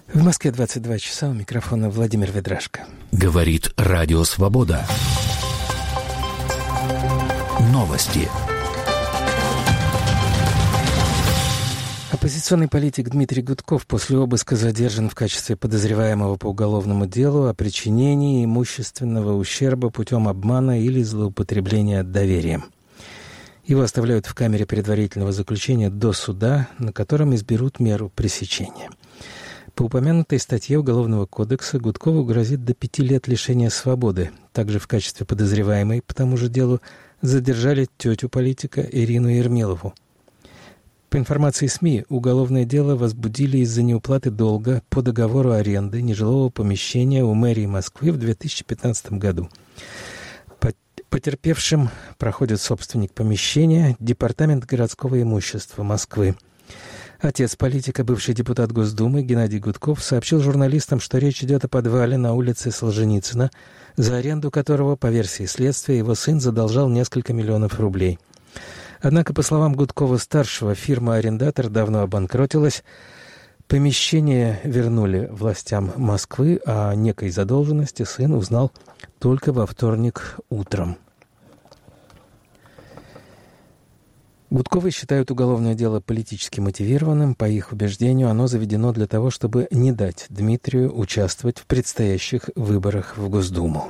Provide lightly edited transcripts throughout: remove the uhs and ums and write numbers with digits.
В Москве 22 часа, у микрофона Владимир Ведрашко. Говорит Радио Свобода. Новости. Оппозиционный политик Дмитрий Гудков после обыска задержан в качестве подозреваемого по уголовному делу о причинении имущественного ущерба путем обмана или злоупотребления доверием. Его оставляют в камере предварительного заключения до суда, на котором изберут меру пресечения. По упомянутой статье Уголовного кодекса Гудкову грозит до 5 лет лишения свободы. Также в качестве подозреваемой по тому же делу задержали тетю политика Ирину Ермилову. По информации СМИ, уголовное дело возбудили из-за неуплаты долга по договору аренды нежилого помещения у мэрии Москвы в 2015 году. Потерпевшим проходит собственник помещения, Департамент городского имущества Москвы. Отец политика, бывший депутат Госдумы Геннадий Гудков, сообщил журналистам, что речь идет о подвале на улице Солженицына, за аренду которого, по версии следствия, его сын задолжал несколько миллионов рублей. Однако, по словам Гудкова-старшего, фирма-арендатор давно обанкротилась. Помещение вернули властям Москвы, а о некой задолженности сын узнал только во вторник утром. Гудковы считают уголовное дело политически мотивированным. По их убеждению, оно заведено для того, чтобы не дать Дмитрию участвовать в предстоящих выборах в Госдуму.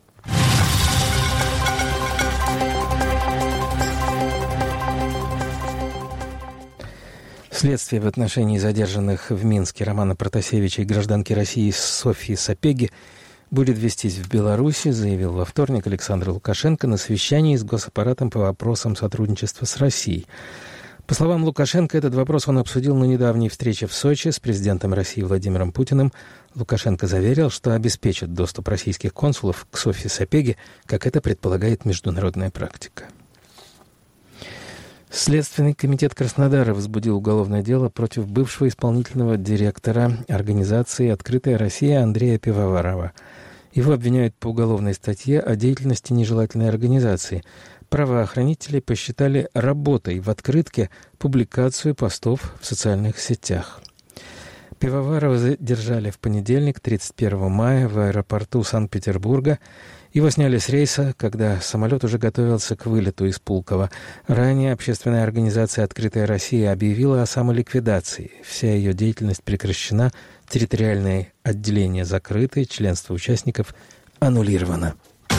Следствие в отношении задержанных в Минске Романа Протасевича и гражданки России Софьи Сапеги будет вестись в Беларуси, заявил во вторник Александр Лукашенко на совещании с госаппаратом по вопросам сотрудничества с Россией. По словам Лукашенко, этот вопрос он обсудил на недавней встрече в Сочи с президентом России Владимиром Путиным. Лукашенко заверил, что обеспечит доступ российских консулов к Софье Сапеге, как это предполагает международная практика. Следственный комитет Краснодара возбудил уголовное дело против бывшего исполнительного директора организации «Открытая Россия» Андрея Пивоварова. Его обвиняют по уголовной статье о деятельности нежелательной организации. Правоохранители посчитали работой в открытке публикацию постов в социальных сетях. Пивоварова задержали в понедельник, 31 мая, в аэропорту Санкт-Петербурга. Его сняли с рейса, когда самолет уже готовился к вылету из Пулково. Ранее общественная организация «Открытая Россия» объявила о самоликвидации. Вся ее деятельность прекращена, территориальные отделения закрыты, членство участников аннулировано.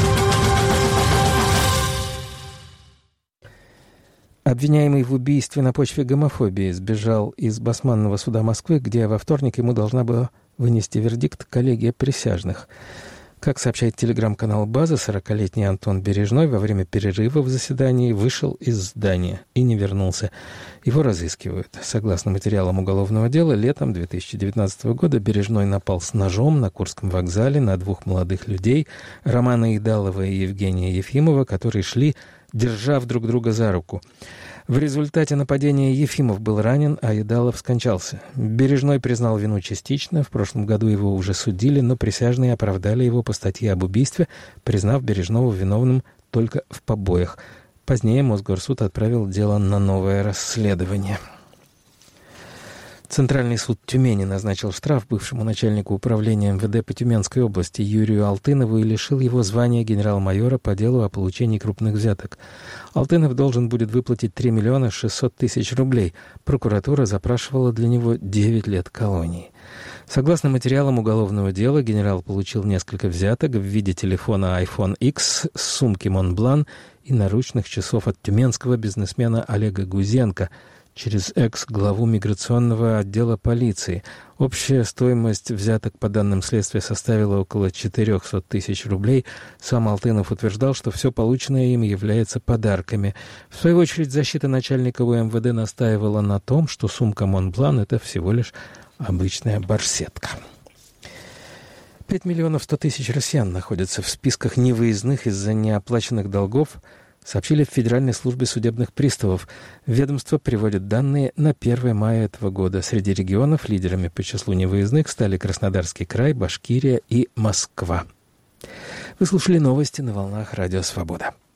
Обвиняемый в убийстве на почве гомофобии сбежал из Басманного суда Москвы, где во вторник ему должна была вынести вердикт коллегия присяжных. Как сообщает телеграм-канал «База», 40-летний Антон Бережной во время перерыва в заседании вышел из здания и не вернулся. Его разыскивают. Согласно материалам уголовного дела, летом 2019 года Бережной напал с ножом на Курском вокзале на двух молодых людей, Романа Идалова и Евгения Ефимова, которые шли, держав друг друга за руку. В результате нападения Ефимов был ранен, а Идалов скончался. Бережной признал вину частично. В прошлом году его уже судили, но присяжные оправдали его по статье об убийстве, признав Бережного виновным только в побоях. Позднее Мосгорсуд отправил дело на новое расследование. Центральный суд Тюмени назначил штраф бывшему начальнику управления МВД по Тюменской области Юрию Алтынову и лишил его звания генерал-майора по делу о получении крупных взяток. Алтынов должен будет выплатить 3 миллиона 600 тысяч рублей. Прокуратура запрашивала для него 9 лет колонии. Согласно материалам уголовного дела, генерал получил несколько взяток в виде телефона iPhone X, сумки Montblanc и наручных часов от тюменского бизнесмена Олега Гузенко через экс-главу миграционного отдела полиции. Общая стоимость взяток, по данным следствия, составила около 400 тысяч рублей. Сам Алтынов утверждал, что все полученное им является подарками. В свою очередь, защита начальника УМВД настаивала на том, что сумка Монблан — это всего лишь обычная барсетка. 5 миллионов 100 тысяч россиян находятся в списках невыездных из-за неоплаченных долгов, сообщили в Федеральной службе судебных приставов. Ведомство приводит данные на 1 мая этого года. Среди регионов лидерами по числу невыездных стали Краснодарский край, Башкирия и Москва. Вы слушали новости на волнах Радио Свобода.